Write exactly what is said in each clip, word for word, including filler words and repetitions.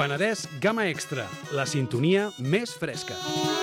Penedès Gamma Extra, la sintonia més fresca.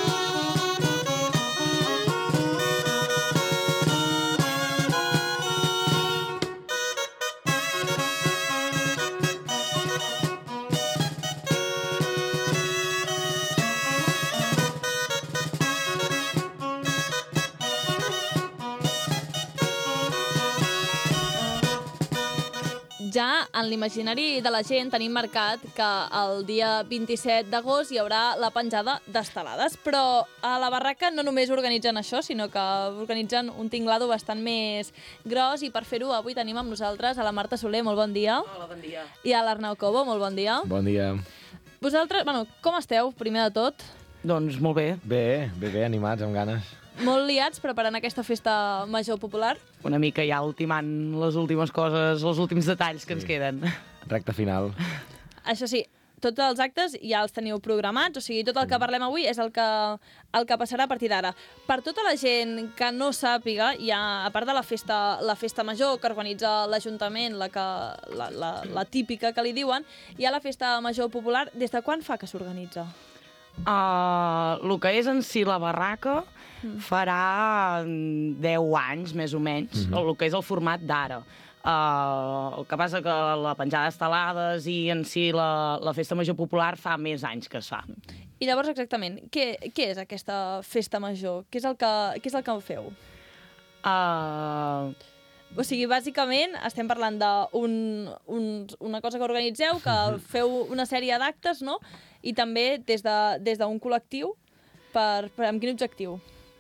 Ja en l'imaginari de la gent tenim marcat que el dia vint-i-set d'agost hi haurà la penjada d'estelades, però a la barraca no només organitzen això, sinó que organitzen un tinglado bastant més gros, i per fer-ho avui tenim amb nosaltres a la Marta Soler, molt bon dia. Hola, bon dia. I a l'Arnau Cobo, molt bon dia. Bon dia. Vosaltres, bueno, com esteu, primer de tot? Doncs molt bé. Bé, bé, bé, animats, amb ganes. Molt liats preparant aquesta festa major popular? Una mica ja ultimant les últimes coses, els últims detalls que ens Sí. queden. Recte final. Això sí, tots els actes ja els teniu programats, o sigui, tot el que parlem avui és el que, el que passarà a partir d'ara. Per tota la gent que no sàpiga, ja, a part de la festa, la festa major que organitza l'Ajuntament, la, que, la, la, la típica que li diuen, hi ha la festa major popular. Des de quan fa que s'organitza? Uh, el que és en si la barraca mm. farà deu anys, més o menys, mm-hmm. el que és el format d'ara. Uh, el que passa que la penjada d'estelades i en si la, la festa major popular fa més anys que es fa. I llavors, exactament, què, què és aquesta festa major? Què és el que, què és el que feu? Uh, O sigui, bàsicament, estem parlant d'una un, una cosa que organitzeu, que feu una sèrie d'actes, no? I també des d'un de, des d'un col·lectiu, per, per, amb quin objectiu?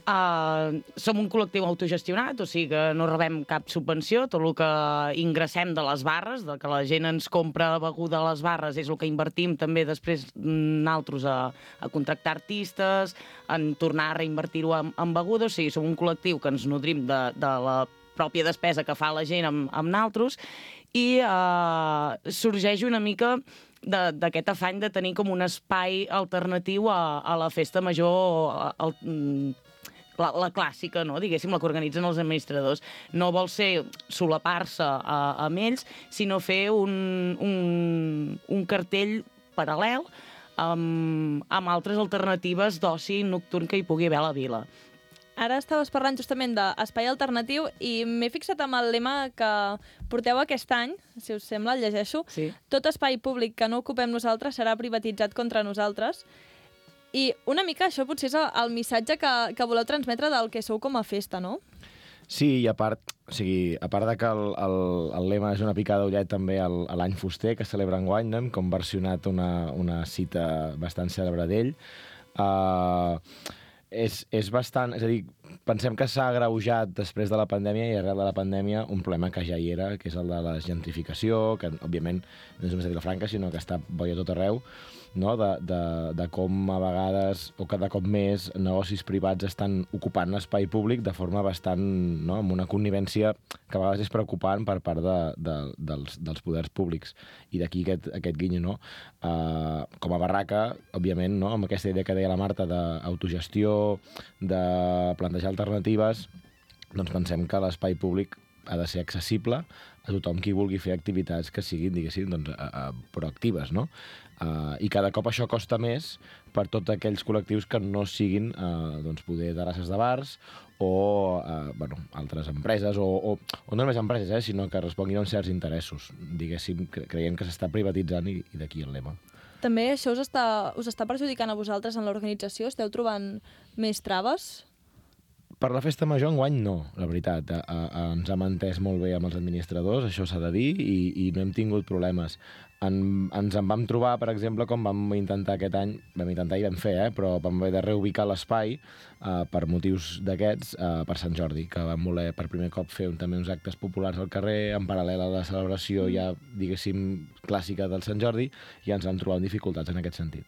Uh, som un col·lectiu autogestionat, o sigui que no rebem cap subvenció, tot el que ingressem de les barres, de que la gent ens compra beguda a les barres, és el que invertim també després nosaltres a, a contractar artistes, en tornar a reinvertir-ho en, en beguda, o sigui, som un col·lectiu que ens nodrim de, de la pròpia despesa que fa la gent amb, amb naltros, i uh, sorgeix una mica d'aquest afany de tenir com un espai alternatiu a, a la festa major, al, la, la clàssica, no? Diguéssim, la que organitzen els administradors. No vol ser solapar-se uh, amb ells, sinó fer un, un, un cartell paral·lel amb, amb altres alternatives d'oci nocturn que hi pugui haver a la vila. Ara estaves parlant justament d'espai alternatiu i m'he fixat amb el lema que porteu aquest any, si us sembla, el llegeixo. Sí. Tot espai públic que no ocupem nosaltres serà privatitzat contra nosaltres. I una mica això potser és el missatge que, que voleu transmetre del que sou com a festa, no? Sí, i a part, o sigui, a part de que el, el, el lema és una picada d'ullet també a l'any fuster que celebra enguany, no? Com versionat una, una cita bastant cèlebre d'ell. Uh, És, és bastant... És a dir, pensem que s'ha agreujat després de la pandèmia i arrel de la pandèmia un problema que ja hi era, que és el de la gentrificació, que òbviament no és només a Vilafranca, sinó que està boia tot arreu, no? de, de, de com a vegades, o cada cop més, negocis privats estan ocupant l'espai públic de forma bastant... No? Amb una connivència que a vegades és preocupant per part de, de, dels, dels poders públics. I d'aquí aquest, aquest guinyo, no? Uh, com a barraca, òbviament, no? Amb aquesta idea que deia la Marta d'autogestió, de plantejar alternatives, doncs pensem que l'espai públic ha de ser accessible a tothom qui vulgui fer activitats que siguin, diguéssim, doncs, a, a, proactives, no? Uh, I cada cop això costa més per tots aquells col·lectius que no siguin uh, doncs, poder terrasses de bars o uh, bueno, altres empreses, o, o, o no només empreses, eh, sinó que responguin a uns certs interessos. Diguéssim, cre creiem que s'està privatitzant i, i d'aquí el lema. També això us està, us està perjudicant a vosaltres en l'organització? Esteu trobant més traves? Per la festa major enguany no, la veritat. A, a, ens hem entès molt bé amb els administradors, això s'ha de dir, i, i no hem tingut problemes. En, ens en vam trobar, per exemple, com vam intentar aquest any, vam intentar i vam fer, eh, però vam haver de reubicar l'espai eh, per motius d'aquests eh, per Sant Jordi, que vam voler per primer cop fer un, també uns actes populars al carrer, en paral·lel a la celebració ja, diguéssim, clàssica del Sant Jordi, i ens vam trobar amb dificultats en aquest sentit.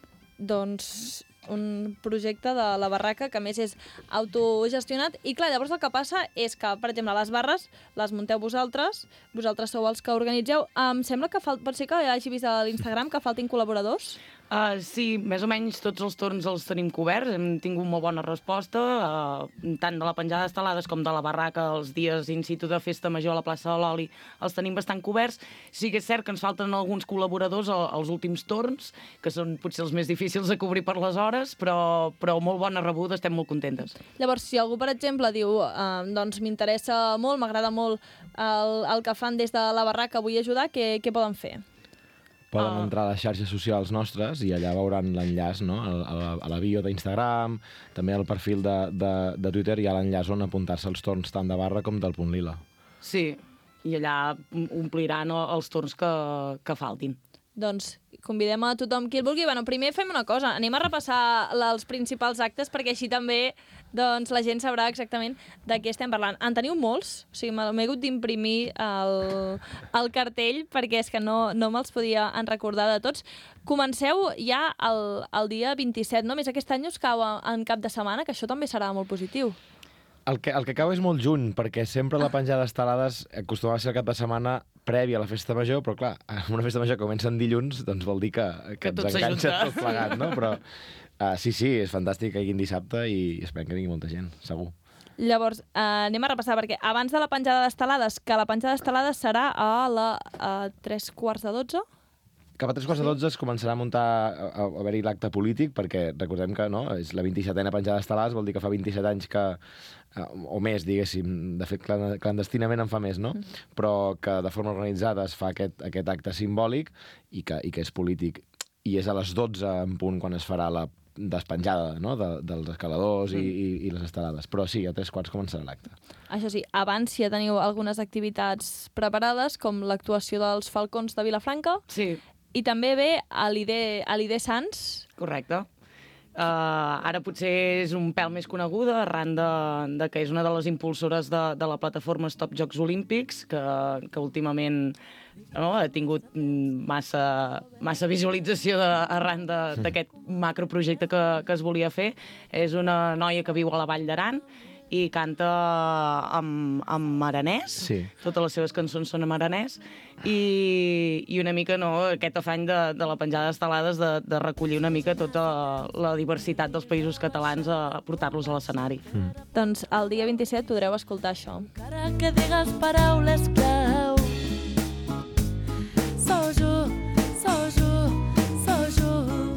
Doncs un projecte de la barraca que a més és autogestionat, i clar, llavors el que passa és que, per exemple, les barres les munteu vosaltres, vosaltres sou els que organitzeu. Em sembla que fal... pot ser que hagi vist a l'Instagram que faltin col·laboradors? Uh, sí, més o menys tots els torns els tenim coberts, hem tingut molt bona resposta, uh, tant de la penjada d'estelades com de la barraca, els dies in situ de festa major a la plaça de l'Oli els tenim bastant coberts. Sí que és cert que ens falten alguns col·laboradors als últims torns, que són potser els més difícils de cobrir per les hores, però, però molt bona rebuda, estem molt contentes. Llavors, si algú, per exemple, diu eh, doncs m'interessa molt, m'agrada molt el, el que fan des de la barraca, vull ajudar, què, què poden fer? Poden Uh. entrar a les xarxes socials nostres i allà veuran l'enllaç, no? A, a, a la bio d'Instagram, també al perfil de, de, de Twitter hi ha l'enllaç on apuntar-se als torns tant de barra com del Punt Lila. Sí, i allà ompliran els torns que, que faltin. Doncs convidem a tothom qui el vulgui. Bueno, primer fem una cosa, anem a repassar la, els principals actes perquè així també doncs, la gent sabrà exactament de què estem parlant. En teniu molts? O sigui, m'he hagut d'imprimir el, el cartell perquè és que no, no me'ls podia en recordar de tots. Comenceu ja el, el dia vint-i-set, no? Més aquest any us cau en cap de setmana, que això també serà molt positiu. El que, el que cau és molt junt, perquè sempre la penjada d'estelades acostuma a ser el cap de setmana prèvia a la festa major, però clar, en una festa major que comença en dilluns, doncs vol dir que, que, Que tot ens enganxa s'ajunta. tot plegat, no? Però uh, sí, sí, és fantàstic que hagin dissabte i esperem que vingui molta gent, segur. Llavors, eh, anem a repassar, perquè abans de la penjada d'estelades, que la penjada d'estelades serà a la a tres quarts de dotze, Cap a tres quarts de dotze es començarà a muntar, a, a haver-hi l'acte polític, perquè recordem que no, és la vint-i-setena penjada d'estelades, vol dir que fa vint-i-set anys que, o més, diguéssim, de fet clandestinament en fa més, no? Mm. Però que de forma organitzada es fa aquest, aquest acte simbòlic i que, i que és polític. I és a les dotze en punt quan es farà la despenjada, no? de, dels escaladors mm. i, i, i les estelades. Però sí, a tres quarts començarà l'acte. això sí, abans ja teniu algunes activitats preparades, com l'actuació dels Falcons de Vilafranca, Sí, i també ve a l'I D Sants. correcte. Uh, ara potser és un pèl més coneguda arran de, de que és una de les impulsores de, de la plataforma Stop Jocs Olímpics, que, que últimament no, ha tingut massa, massa visualització de, arran d'aquest macroprojecte que, que es volia fer. És una noia que viu a la Vall d'Aran i canta en, en aranès. Sí. Totes les seves cançons són en aranès. I, i una mica no, aquest afany de, de la penjada d'estelades de, de recollir una mica tota la diversitat dels països catalans a portar-los a l'escenari. Mm. Doncs el dia vint-i-set podreu escoltar això. Encara que digues paraules clau. Sou jo, sou jo, sou jo.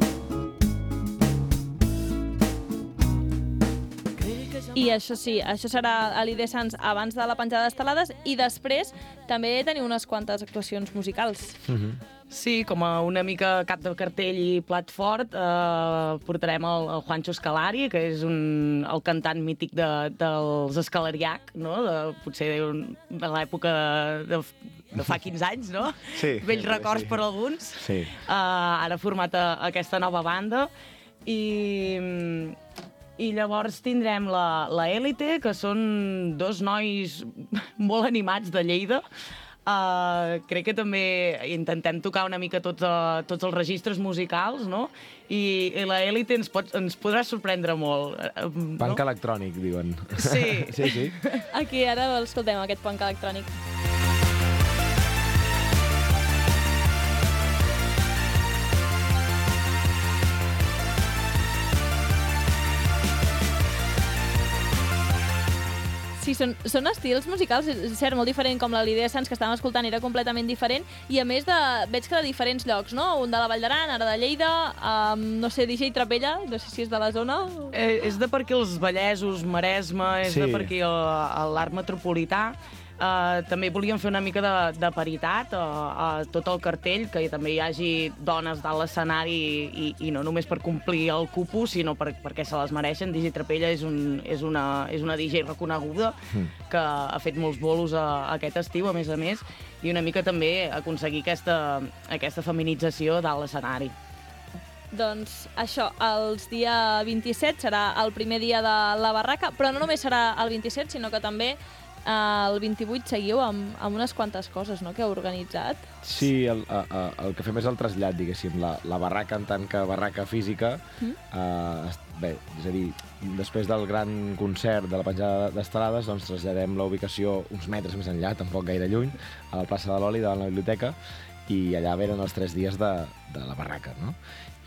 I això sí, això serà a l'I D Sants abans de la penjada d'estelades i després també teniu unes quantes actuacions musicals. Mm-hmm. Sí, com a una mica cap de cartell i plat fort, eh, portarem el, el Juancho Scalari, que és un, el cantant mític de, dels Escalariac, no? De, potser de, de l'època de, de fa quinze anys, no? Sí. Vells Sí, records sí. per alguns. Sí. Uh, ara ha format a, aquesta nova banda. I, i llavors tindrem la, la Élite, que són dos nois molt animats de Lleida. Uh, crec que també intentem tocar una mica tots, uh, tots els registres musicals, no? I, i la Élite ens, pot, ens podrà sorprendre molt. Uh, Punk no? electrònic, diuen. Sí. Sí, sí. Aquí ara escoltem aquest punk electrònic. Sí, són, són estils musicals, és cert, molt diferent, com la Lídia Sans que estàvem escoltant era completament diferent, i a més de, veig que de diferents llocs, no? Un de la Vall d'Aran, ara de Lleida, um, no sé, D J Trapella, no sé si és de la zona. Eh, és de per aquí els Vallesos, Maresme, és Sí. de per aquí el- l'art metropolità. Uh, també volíem fer una mica de, de paritat a, a tot el cartell, que també hi hagi dones dalt l'escenari i, i no només per complir el cupo, sinó per, perquè se les mereixen. D J Trapella és, un, és, una, és una D J reconeguda que ha fet molts bolos a, a aquest estiu, a més a més, i una mica també aconseguir aquesta, aquesta feminització dalt l'escenari. Doncs això, els dia vint-i-set serà el primer dia de la barraca, però no només serà el vint-i-set, sinó que també eh, el vint-i-vuit seguiu amb, amb unes quantes coses, no?, que heu organitzat. Sí, el, a, a, el que fem és el trasllat, diguéssim, la, la barraca en tant que barraca física. Mm. Eh, bé, és a dir, després del gran concert de la penjada d'estelades, doncs traslladem la ubicació uns metres més enllà, tampoc gaire lluny, a la plaça de l'Oli, davant la biblioteca, i allà venen els tres dies de, de la barraca, no?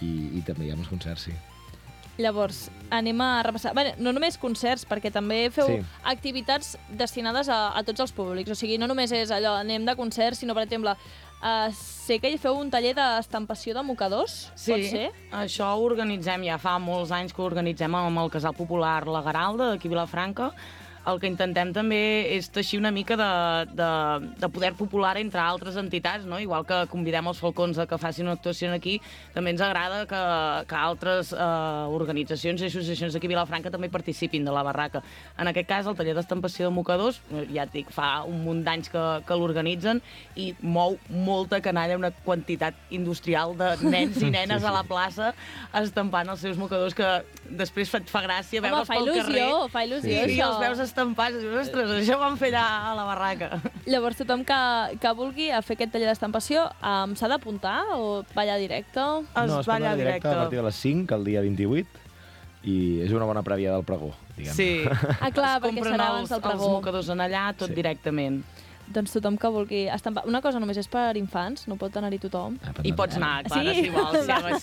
i, i també hi ha molts concerts, sí. Llavors, anem a repassar... Bé, no només concerts, perquè també feu Sí. activitats destinades a, a tots els públics. O sigui, no només és allò, anem de concerts, sinó, per exemple, uh, sé que hi feu un taller d'estampació de mocadors, Sí, pot ser? això ho organitzem, ja fa molts anys que ho organitzem amb el Casal Popular La Garalda, d'aquí a Vilafranca. El que intentem també és teixir una mica de, de, de poder popular entre altres entitats, no? Igual que convidem els Falcons a que facin una actuació aquí, també ens agrada que, que altres eh, organitzacions i associacions d'aquí a Vilafranca també participin de la barraca. En aquest cas, el taller d'estampació de mocadors, ja et dic, fa un munt d'anys que, que l'organitzen i mou molta canalla, una quantitat industrial de nens i nenes Sí, sí. a la plaça estampant els seus mocadors, que després et fa gràcia Home, veure'ls fa pel carrer. il·lusió, fa il·lusió, Sí, sí, això. els veus estampats, i dius, ostres, això ho van fer allà a la barraca. Llavors, tothom que, que vulgui a fer aquest taller d'estampació um, s'ha d'apuntar o va allà directe? Es no, es va pot allà anar directe a partir de les cinc, el dia vint-i-vuit, i és una bona prèvia del pregó, diguem. Sí. Ah, clar, Es perquè compren serà els, abans del els pregó. mocadors en allà, tot Sí. directament. Doncs tothom que vulgui estampar... Una cosa només és per infants, no pot anar-hi tothom. Ah, per I tant, pots anar, Sí? Clara, si vols. Sí, home,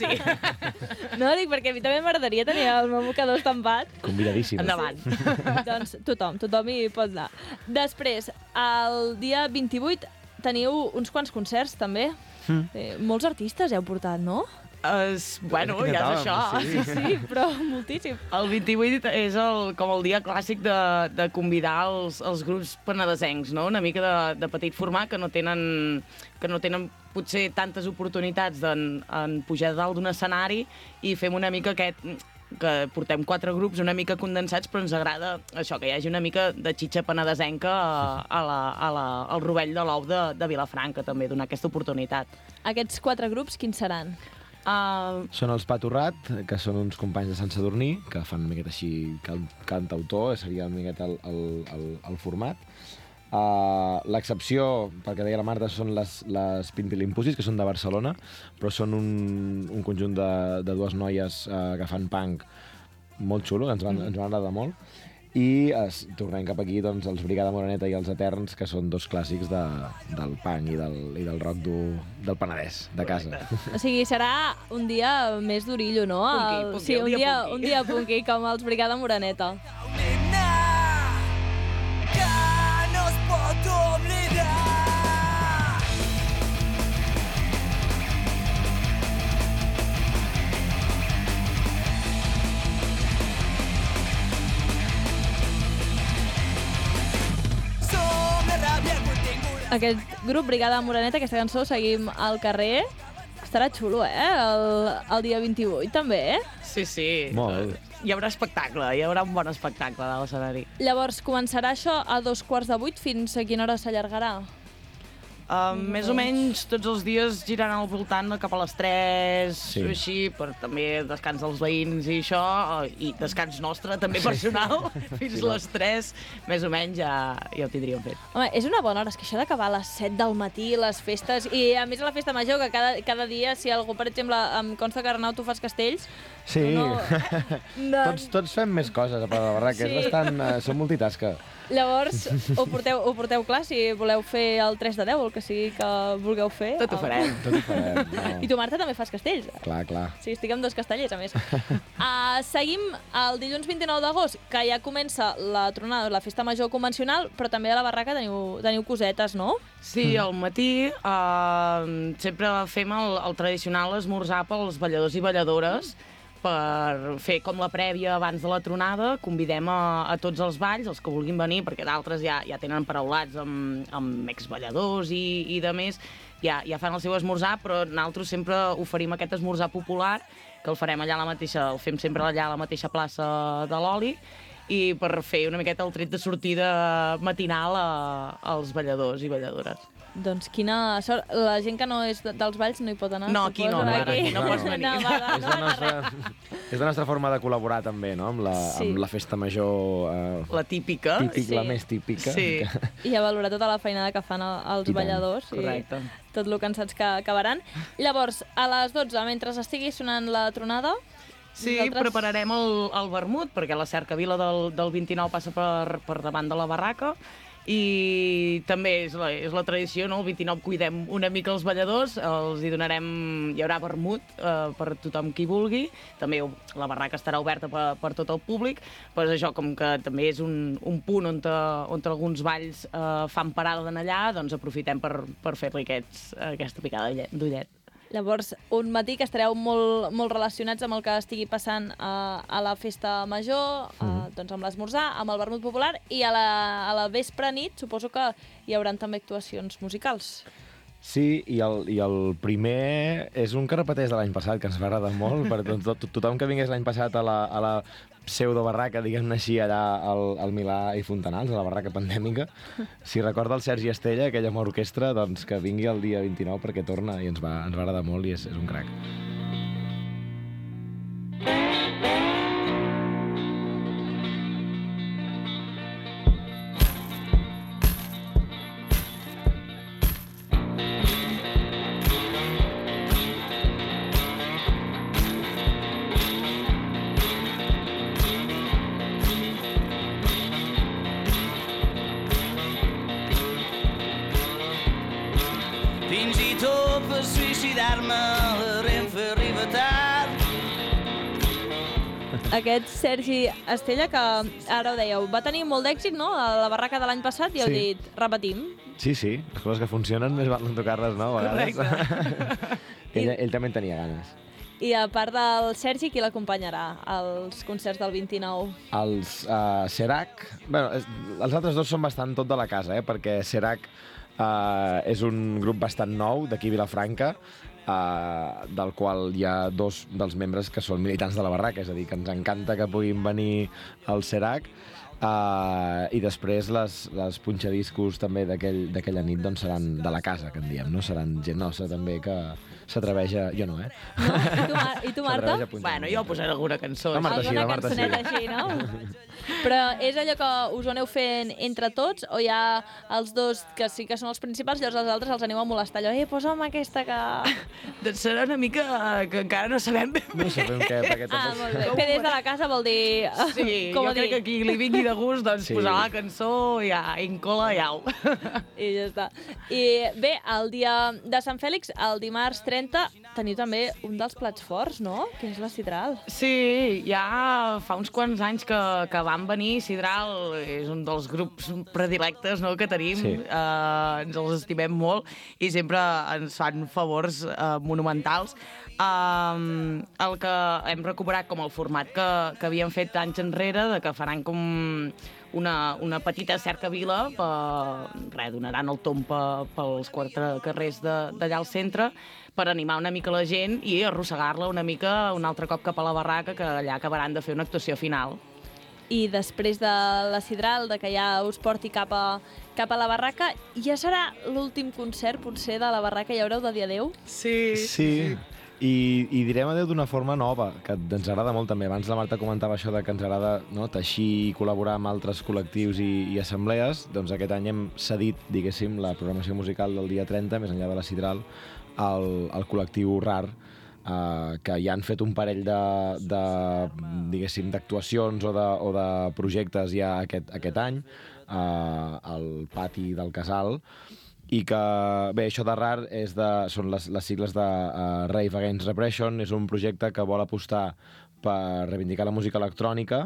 sí. No, dic, perquè a mi també m'agradaria tenir el meu mocador estampat. Convidadíssim. Endavant. Doncs tothom, tothom hi pot anar. Després, el dia vint-i-vuit teniu uns quants concerts, també. Mm. Eh, molts artistes heu portat, no? Es, bueno, Que ja és anàvem, això. sí. Sí, sí, però moltíssim. El vint-i-vuit és el, com el dia clàssic de, de convidar els, els grups penedesencs, no? Una mica de, de petit format que no tenen, que no tenen potser tantes oportunitats en, en pujar dalt d'un escenari i fem una mica aquest que portem quatre grups una mica condensats, però ens agrada això, que hi hagi una mica de xitxa penedesenca a, a la, a la, al rovell de l'ou de, de Vilafranca, també, donar aquesta oportunitat. Aquests quatre grups, quins seran? Uh, Són els Patorrat, que són uns companys de Sant Sadurní, que fan una miqueta així can, cantautor, seria una miqueta el, el, el, el format. Uh, L'excepció, pel que deia la Marta, són les, les Pinpilimpusis, que són de Barcelona, però són un, un conjunt de, de dues noies uh, que fan punk molt xulo, que ens van, ens van agradar molt. I es, tornem cap aquí doncs, els Brigada Moreneta i els Eterns, que són dos clàssics de, del punk i del, i del rock du, del Penedès, de casa. O sigui, serà un dia més d'orillo, no? Punky, El- punky, sí, el un dia dia, punky. un dia punky, com els Brigada Moreneta. Nena, que no es pot oblidar. Som la ràbia continguda. Aquest grup, Brigada Moreneta, aquesta cançó, Seguim al carrer, estarà xulo, eh? El, el dia vint-i-vuit, també, eh? sí, sí. Molt. Hi haurà espectacle, hi haurà un bon espectacle a l'escenari. Llavors, començarà això a dos quarts de vuit, fins a quina hora s'allargarà? Uh, més o menys tots els dies girant al voltant de cap a les tres, Sí. sí. així, per també descans dels veïns i això, uh, i descans nostre, també personal, fins Sí, a les tres, més o menys ja, ja ho tindríem fet. Home, és una bona hora, és que això d'acabar a les set del matí, les festes, i a més a la festa major, que cada, cada dia, si algú, per exemple, em consta que Arnau, tu fas castells, Sí, no, no, tots, tots fem més coses a part de la barraca, Sí. és bastant... Uh, som multitasca. llavors ho porteu, ho porteu clar, si voleu fer el tres de deu, el que sigui que vulgueu fer. Tot ho el- farem. Tot ho farem. No. I tu, Marta, també fas castells. Clar, clar. Sí, estic amb dos castellers, a més. Uh, seguim el dilluns vint-i-nou d'agost, que ja comença la tronada, la festa major convencional, però també a la barraca teniu, teniu cosetes, no? Sí, al matí uh, sempre fem el, el tradicional esmorzar pels balladors i balladores, per fer com la prèvia abans de la tronada. Convidem a, a tots els balls, els que vulguin venir, perquè d'altres ja, ja tenen paraulats amb, amb exballadors i, i de més, ja, ja fan el seu esmorzar, però nosaltres sempre oferim aquest esmorzar popular, que el farem allà a la mateixa, el fem sempre allà a la mateixa plaça de l'Oli, i per fer una miqueta el tret de sortida matinal a, als balladors i balladores. Doncs quina sort. La gent que no és de, dels balls no hi pot anar. No, aquí no, suposo, no, aquí. no pots venir. No, va, va, És no, la, no, nostra, res. és la nostra forma de col·laborar també, no? Amb la, Sí. amb la festa major eh, La típica. típic, sí. la més típica. Sí. I a valorar tota la feinada que fan el- els I tant. balladors. Correcte. I tot el cansats que acabaran. Llavors, a les dotze, mentre estigui sonant la tronada, Sí, vosaltres- prepararem el, el vermut, perquè la cercavila del, del vint-i-nou passa per, per davant de la barraca, I també és la, és la tradició, no? El vint-i-nou cuidem una mica els balladors, els hi donarem... Hi haurà vermut eh, per tothom qui vulgui, també la barraca estarà oberta per, per tot el públic, però és això, com que també és un, un punt on, te, on te alguns balls eh, fan parada d'anar allà, doncs aprofitem per, per fer-li aquests, aquesta picada d'ullet. Llavors, un matí que estareu molt, molt relacionats amb el que estigui passant a, a la festa major, a, doncs amb l'esmorzar, amb el vermut popular, i a la, a la vespre nit suposo que hi haurà també actuacions musicals. Sí, i el, i el primer és un que repeteix de l'any passat, que ens va agradar molt, per tot, tot, tothom que vingués l'any passat a la, a la pseudo-barraca, diguem-ne així, allà al, al Milà i Fontanals, a la barraca pandèmica. Si recorda el Sergi Estella, aquella amb orquestra, doncs que vingui el dia vint-i-nou perquè torna i ens va, ens va agradar molt i és, és un crac. Fins i tot per suïcidar-me la Renfe arriba tard. Aquest Sergi Estella, que ara ho dèieu, va tenir molt d'èxit, no?, a la barraca de l'any passat, i heu Sí. dit, repetim. Sí, sí, les coses que funcionen més valen tocar-les, no? A vegades. ell, ell també en tenia ganes. I a part del Sergi, qui l'acompanyarà als concerts del vint-i-nou? Els uh, Serac... Bueno, és, els altres dos són bastant tot de la casa, eh? Perquè Serac uh, és un grup bastant nou d'aquí a Vilafranca, uh, del qual hi ha dos dels membres que són militants de la barraca, és a dir, que ens encanta que puguin venir al Serac. Uh, I després les, les punxadiscos també d'aquella nit doncs seran de la casa, que en diem, no? Seran gent nostra també que s'atreveix a... Jo no, eh? No? I tu, Mar I tu Marta? S'atreveix a punxar Bueno, una jo mica. posaré alguna cançó. La Marta sí, Alguna la Marta sí. cançoneta així, no? Però és allò que us ho aneu fent entre tots, o hi ha els dos que sí que són els principals, llavors els altres els aneu a molestar, allò, eh, posa'm aquesta que... Doncs serà una mica que encara no sabem ben bé. No sabem què, perquè Ah, tampoc... molt bé. Fer des de la casa vol dir... Sí, com jo a crec dir. que qui li vingui de gust, doncs Sí. posarà la cançó i ja, incola i au. I ja està. I bé, el dia de Sant Fèlix, el dimarts trenta, teniu també un dels plats forts, no?, que és la Sidral. Sí, ja fa uns quants anys que, que van venir. Sidral és un dels grups predilectes, no?, que tenim. Sí. Uh, ens els estimem molt i sempre ens fan favors uh, monumentals. Um, el que hem recuperat com el format que, que havíem fet anys enrere, de que faran com una, una petita cercavila, per, res, donaran el tomb pe, pels quatre carrers d'allà al centre, per animar una mica la gent i arrossegar-la una mica un altre cop cap a la barraca, que allà acabaran de fer una actuació final. I després de la Sidral, de que ja us porti cap a, cap a la barraca, ja serà l'últim concert, potser, de la barraca, ja haureu de dir adéu? Sí, Sí, i, i direm adéu d'una forma nova, que ens agrada molt també. Abans la Marta comentava això de que ens agrada, no, teixir i col·laborar amb altres col·lectius i, i assemblees. Doncs aquest any hem cedit, diguéssim, la programació musical del dia trenta, més enllà de la Sidral, al, al col·lectiu RAR, Uh, que ja han fet un parell de, de diguéssim, d'actuacions o, de, o de projectes ja aquest, aquest any uh, al pati del Casal, i que, bé, això de RAR és de, són les, les sigles de uh, Rave Against Repression. És un projecte que vol apostar per reivindicar la música electrònica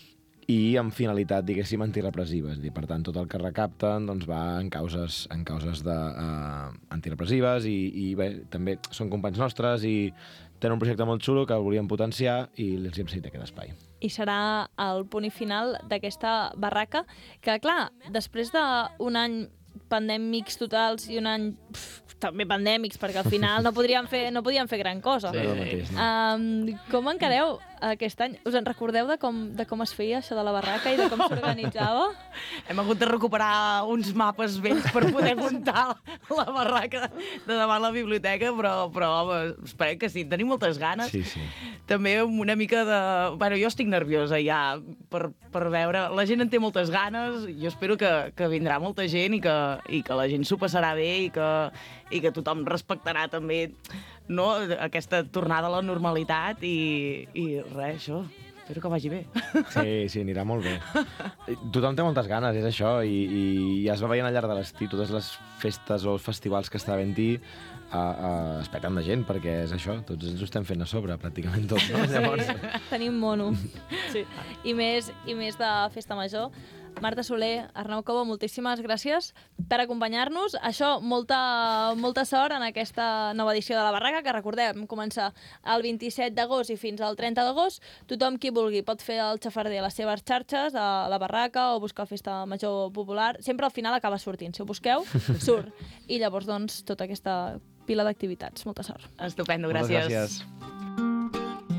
i amb finalitat, diguéssim, antirepressiva. És a dir, per tant, tot el que recapten doncs, va en causes, en causes de, uh, antirepressives i, i bé, també són companys nostres i tenen un projecte molt xulo que el volíem potenciar i els hem cedit aquest espai. I serà el punt i final d'aquesta barraca, que, clar, després d'un any pandèmics totals i un any pf, també pandèmics, perquè al final no podríem fer, no podíem fer gran cosa. No és el mateix, no? Um, com encareu aquest any? Us en recordeu de com, de com es feia això de la barraca i de com s'organitzava? Hem hagut de recuperar uns mapes vells per poder muntar la barraca de davant la biblioteca, però, però home, esperem que sí, tenim moltes ganes. Sí, sí. També amb una mica de... Bueno, jo estic nerviosa ja per, per veure... La gent en té moltes ganes, jo espero que, que vindrà molta gent i que, i que la gent s'ho passarà bé i que, i que tothom respectarà també, no, aquesta tornada a la normalitat i, i res, això. Espero que vagi bé. Sí, sí, anirà molt bé. Tothom té moltes ganes, és això, i, i, i es va veient al llarg de l'estiu, totes les festes o els festivals que està havent-hi uh, uh, es peten de gent, perquè és això, tots ens ho estem fent a sobre, pràcticament tots, no? Llavors... Tenim mono. Sí. I més, i més de Festa Major. Marta Soler, Arnau Cobo, moltíssimes gràcies per acompanyar-nos. Això, molta, molta sort en aquesta nova edició de la Barraca, que recordem, comença el vint-i-set d'agost i fins al trenta d'agost. Tothom qui vulgui pot fer el xafarder a les seves xarxes, a la Barraca o buscar Festa Major Popular. Sempre al final acaba sortint. Si ho busqueu, surt. I llavors, doncs, tota aquesta pila d'activitats. Molta sort. Estupendo, Moltes gràcies. gràcies.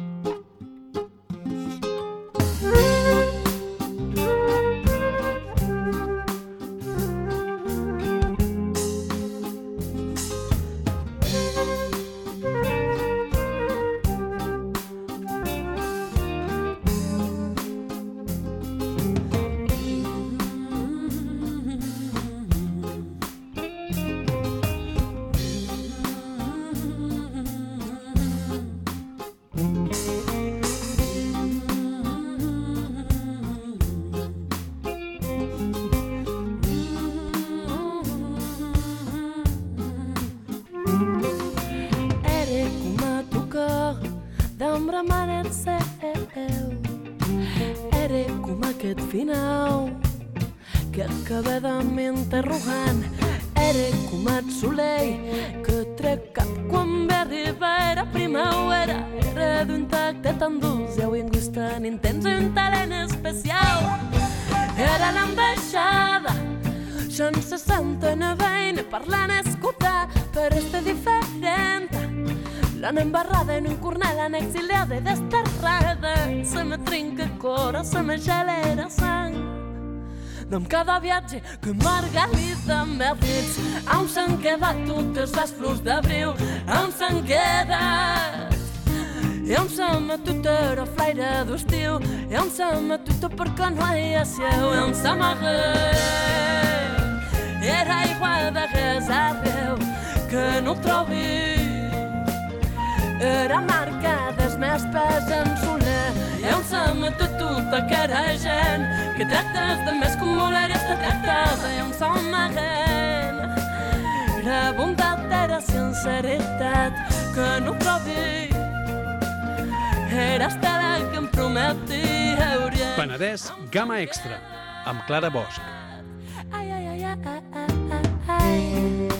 D'embramanet seu, era com aquest final que acaba de m'interrogant. Era com el soleil que trec cap quan ve arribar era primavera. Era d'un tacte tan dulce i un gust tan intens i un talent especial. Era l'ambaixada sense santa neveina parlant escoltar per este diferent. L'han embarrada en un cornel, l'han exiliada i desterrada. Se me trinca el cor, se me gelera sang. D'en cada viatge que Margalida m'ha dit, on s'han quedat totes les flors d'abril, on s'han quedat. I on s'ha matut era flaire d'estiu, i on s'ha matut perquè no hi ha seu, i on s'ha amagat. Era igual de res arreu que no trobi. Era marcades més pes en soler, i on s'ha matut tota aquella gent que tractes de més com voler i està tractada, i on s'ha amagant. Era bondat, era sinceritat que no trobi. Era estela que em prometia hauria. Penedès Gamma Extra, amb Clara Bosch. Ai, ai, ai, ai, ai, ai, ai.